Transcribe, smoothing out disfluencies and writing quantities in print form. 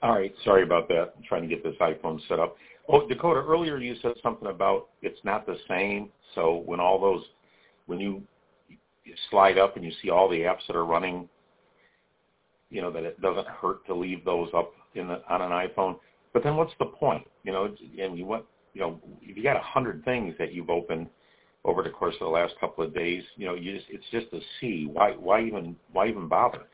All right, sorry about that. I'm trying to get this iPhone set up. Oh, Dakota, earlier you said something about it's not the same. So when you slide up and you see all the apps that are running, that it doesn't hurt to leave those up on an iPhone. But then what's the point? And you want, if you got 100 things that you've opened over the course of the last couple of days, it's just a C. Why even bother?